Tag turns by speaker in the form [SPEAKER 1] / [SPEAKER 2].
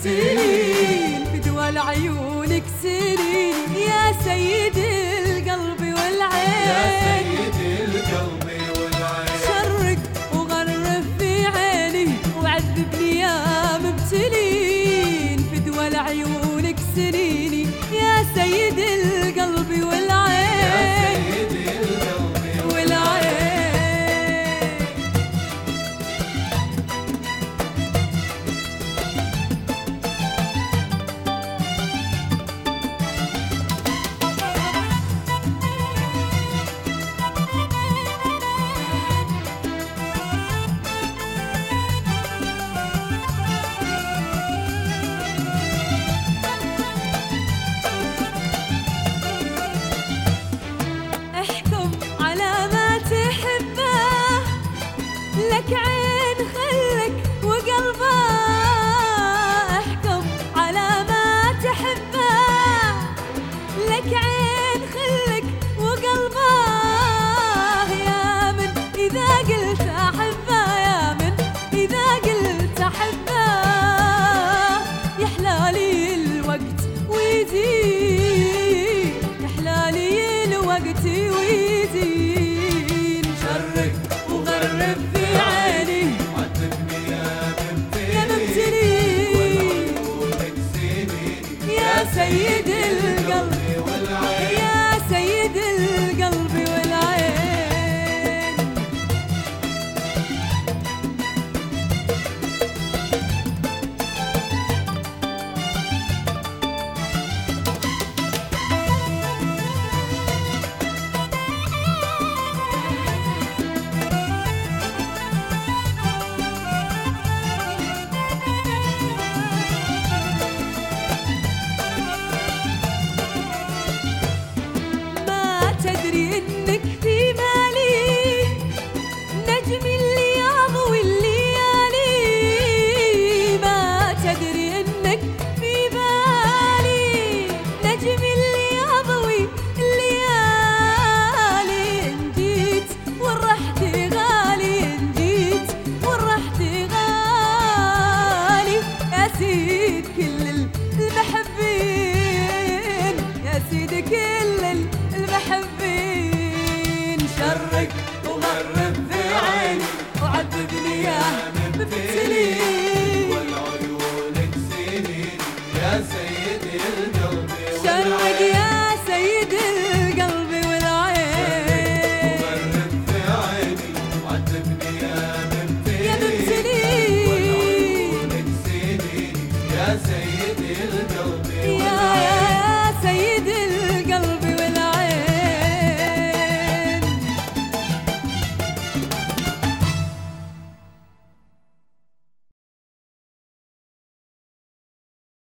[SPEAKER 1] مبتلين فدوى لعيونك سنين يا سيد القلب والعين،
[SPEAKER 2] يا سيد القلب والعين.
[SPEAKER 1] شرق وغرف في عيني وعذبني يا مبتلين فدوى لعيونك سنيني يا سيد القلب والعين،
[SPEAKER 2] يا سيد القلب
[SPEAKER 1] والعين. احكم على ما تحبه، لك عين خلك وقلبه، احكم على ما تحبه، لك عين خلك وقلبه، يا من إذا قلت أحبه، يا من إذا قلت أحبه، يحلالي الوقت ويزين، يحلالي الوقت ويزين، شرق وغرب في عيني
[SPEAKER 2] عذبني يا
[SPEAKER 1] يا مبتلين
[SPEAKER 2] وعيونك سنين
[SPEAKER 1] يا سيد القلب،
[SPEAKER 2] والعين.
[SPEAKER 1] يا سيد القلب والعين. ما تدري انك في بالي نجم الليام والليالي، ما تدري انك في بالي نجم الليام والليالي، ان جيت ورحت غالي، ان جيت ورحت غالي، يا سيد كل المحبين، يا سيد كل المحبين، شرق وغرب في عيني وعذبني يا مبتلين،
[SPEAKER 2] والعيونك سنين يا سيد القلب
[SPEAKER 1] شرق
[SPEAKER 2] والعين.
[SPEAKER 1] يا سيد القلب والعين،
[SPEAKER 2] وغرب في عيني وعذبني يا
[SPEAKER 1] يا
[SPEAKER 2] مبتلين،
[SPEAKER 1] مبتلين
[SPEAKER 2] والعيونك سنين يا سيد